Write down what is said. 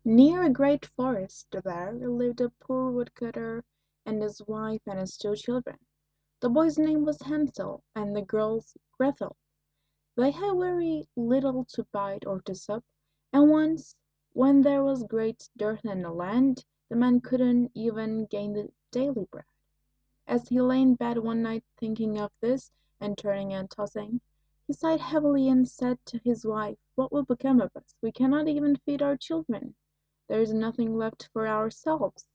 Near a great forest there lived a poor woodcutter and his wife and his two children. The boy's name was Hansel and the girl's Grethel. They had very little to bite or to sup, and once, when there was great dearth in the land, the man couldn't even gain the daily bread. As he lay in bed one night thinking of this, and turning and tossing, he sighed heavily and said to his wife, "What will become of us? We cannot even feed our children. There is nothing left for ourselves."